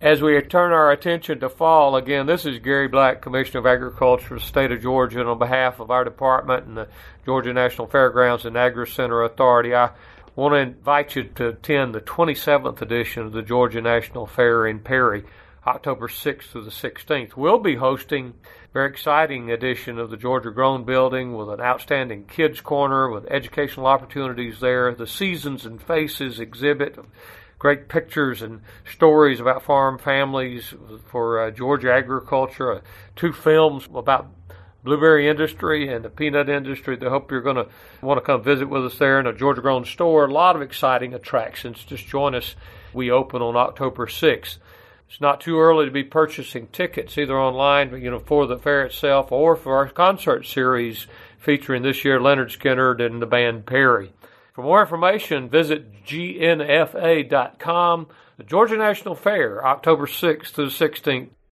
As we turn our attention to fall, again, this is Gary Black, Commissioner of Agriculture of the state of Georgia, and on behalf of our department and the Georgia National Fairgrounds and Agri-Center Authority, I want to invite you to attend the 27th edition of the Georgia National Fair in Perry, October 6th through the 16th. We'll be hosting a very exciting edition of the Georgia Grown Building with an outstanding kids corner with educational opportunities there, the Seasons and Faces exhibit, great pictures and stories about farm families for Georgia agriculture, 2 films about blueberry industry and the peanut industry. I hope you're going to want to come visit with us there in a Georgia Grown store. A lot of exciting attractions. Just join us. We open on October 6th. It's not too early to be purchasing tickets, either online, for the fair itself or for our concert series featuring this year Leonard Skinner and the band Perry. For more information, visit gnfa.com. The Georgia National Fair, October 6th through the 16th.